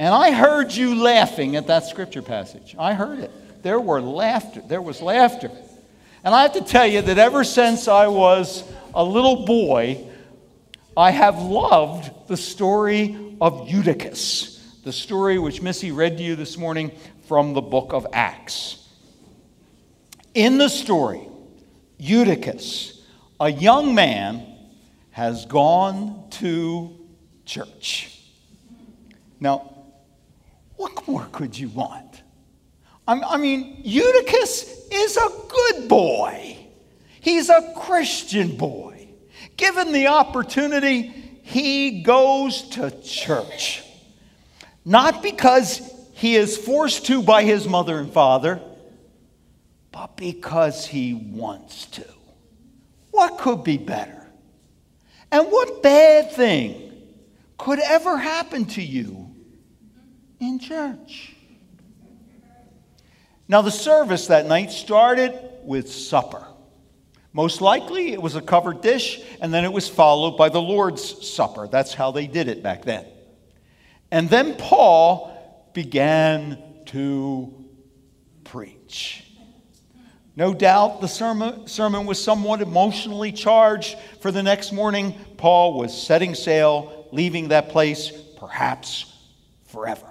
And I heard you laughing at that scripture passage. I heard it. There was laughter. And I have to tell you that ever since I was a little boy, I have loved the story of Eutychus, the story which Missy read to you this morning from the book of Acts. In the story, Eutychus, a young man, has gone to church. Now, what more could you want? I mean, Eutychus is a good boy. He's a Christian boy. Given the opportunity, he goes to church. Not because he is forced to by his mother and father, but because he wants to. What could be better? And what bad thing could ever happen to you in church? Now, the service that night started with supper. Most likely, it was a covered dish, and then it was followed by the Lord's Supper. That's how they did it back then. And then Paul began to preach. No doubt the sermon was somewhat emotionally charged, for the next morning Paul was setting sail, leaving that place, perhaps forever.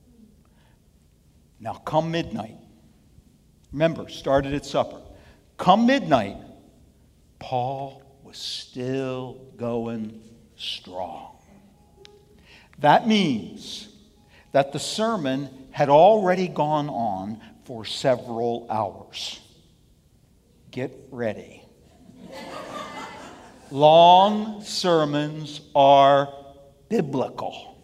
Now come midnight, remember, started at supper. Come midnight, Paul was still going strong. That means that the sermon had already gone on for several hours. Get ready. Long sermons are biblical.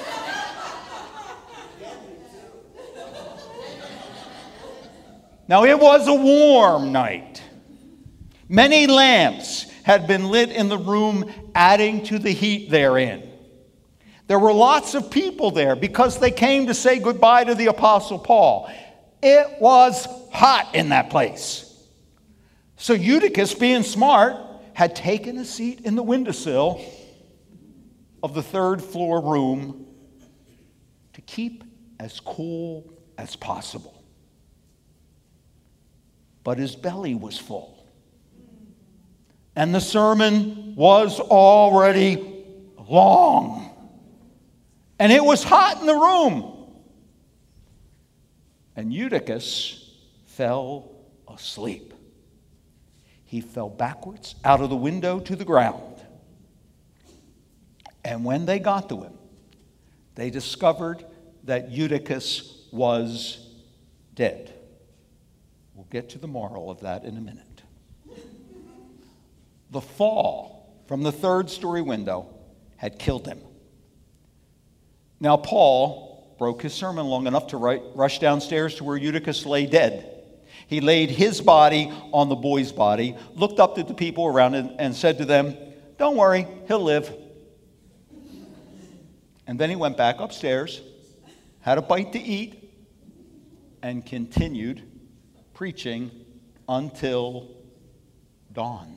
Now, it was a warm night. Many lamps had been lit in the room, adding to the heat therein. There were lots of people there because they came to say goodbye to the Apostle Paul. It was hot in that place. So Eutychus, being smart, had taken a seat in the windowsill of the third floor room to keep as cool as possible. But his belly was full. And the sermon was already long. And it was hot in the room. And Eutychus fell asleep. He fell backwards out of the window to the ground. And when they got to him, they discovered that Eutychus was dead. We'll get to the moral of that in a minute. The fall from the third-story window had killed him. Now Paul broke his sermon long enough to rush downstairs to where Eutychus lay dead. He laid his body on the boy's body, looked up at the people around him, and said to them, "Don't worry, he'll live." And then he went back upstairs, had a bite to eat, and continued preaching until dawn.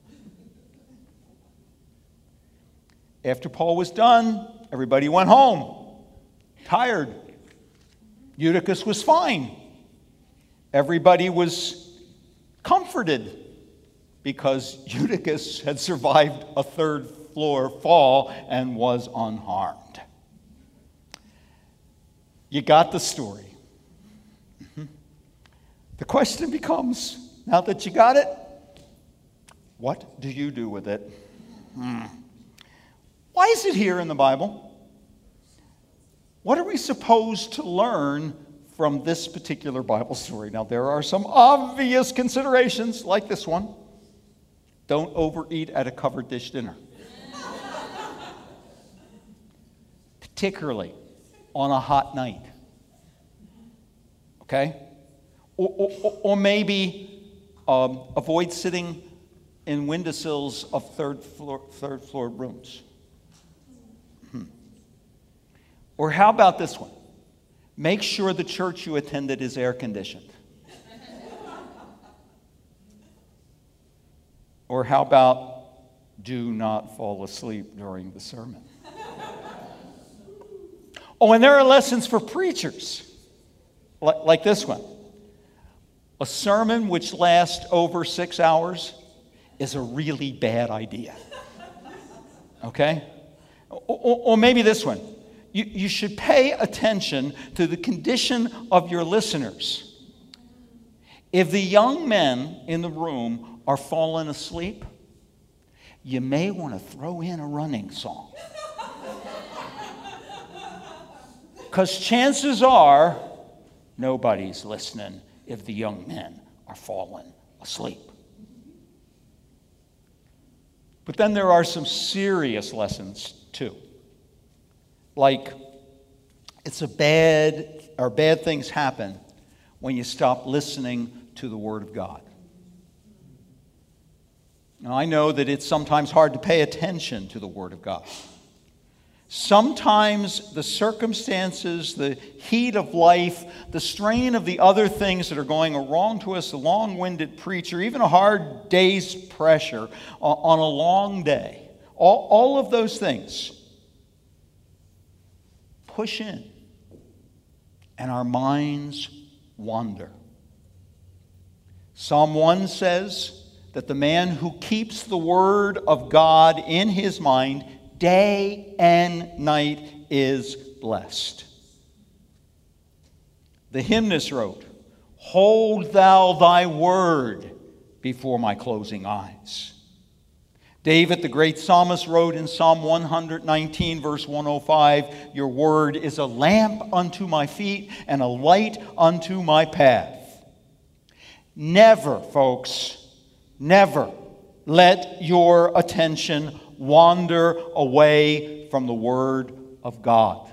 After Paul was done, everybody went home, tired. Eutychus was fine. Everybody was comforted because Eutychus had survived a third-floor fall and was unharmed. You got the story. The question becomes, now that you got it, what do you do with it? Why is it here in the Bible? What are we supposed to learn from this particular Bible story? Now, there are some obvious considerations, like this one. Don't overeat at a covered dish dinner. Particularly on a hot night. Okay? Or maybe avoid sitting in windowsills of third floor rooms. Or how about this one? Make sure the church you attended is air conditioned. Or how about do not fall asleep during the sermon? Oh, and there are lessons for preachers, like this one. A sermon which lasts over 6 hours is a really bad idea. Okay? Or maybe this one. You should pay attention to the condition of your listeners. If the young men in the room are falling asleep, you may want to throw in a running song. Because chances are nobody's listening if the young men are falling asleep. But then there are some serious lessons too. Like, bad things happen when you stop listening to the Word of God. Now, I know that it's sometimes hard to pay attention to the Word of God. Sometimes the circumstances, the heat of life, the strain of the other things that are going wrong to us, the long-winded preacher, even a hard day's pressure on a long day, all of those things push in, and our minds wander. Psalm 1 says that the man who keeps the Word of God in his mind day and night is blessed. The hymnist wrote, "Hold thou thy word before my closing eyes." David, the great psalmist, wrote in Psalm 119, verse 105, "Your word is a lamp unto my feet and a light unto my path." Never, folks, never let your attention wander away from the Word of God.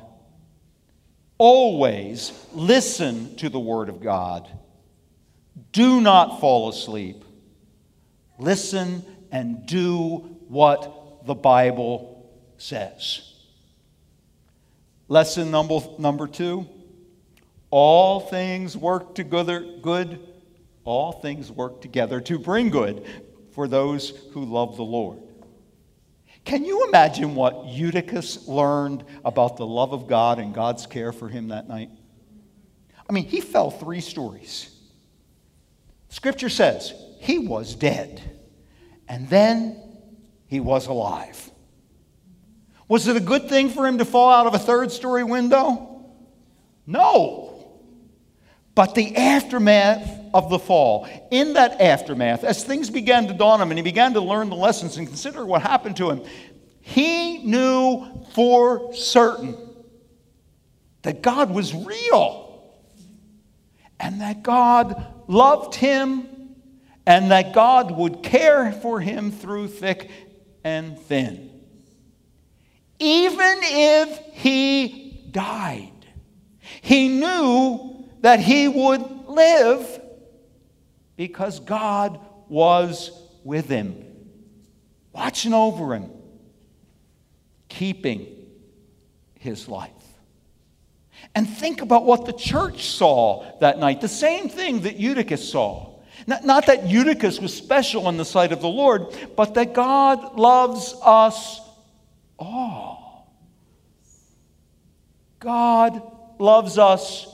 Always listen to the Word of God. Do not fall asleep. Listen and do what the Bible says. Lesson number 2. All things work together to bring good for those who love the Lord. Can you imagine what Eutychus learned about the love of God and God's care for him that night? I mean, he fell 3 stories. Scripture says he was dead, and then he was alive. Was it a good thing for him to fall out of a 3rd-story window? No. But the aftermath of the fall, in that aftermath, as things began to dawn on him and he began to learn the lessons and consider what happened to him, he knew for certain that God was real and that God loved him and that God would care for him through thick and thin. Even if he died, he knew that he would live because God was with him, watching over him, keeping his life. And think about what the church saw that night. The same thing that Eutychus saw. Not that Eutychus was special in the sight of the Lord, but that God loves us all. God loves us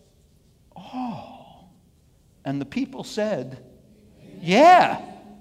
all. And the people said, yeah.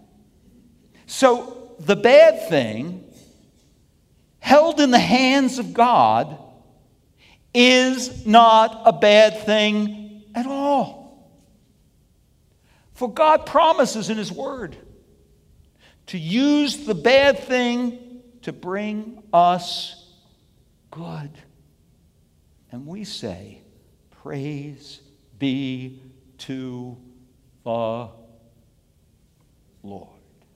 So the bad thing, held in the hands of God, is not a bad thing at all. For God promises in His Word to use the bad thing to bring us good. And we say, praise be to the Lord.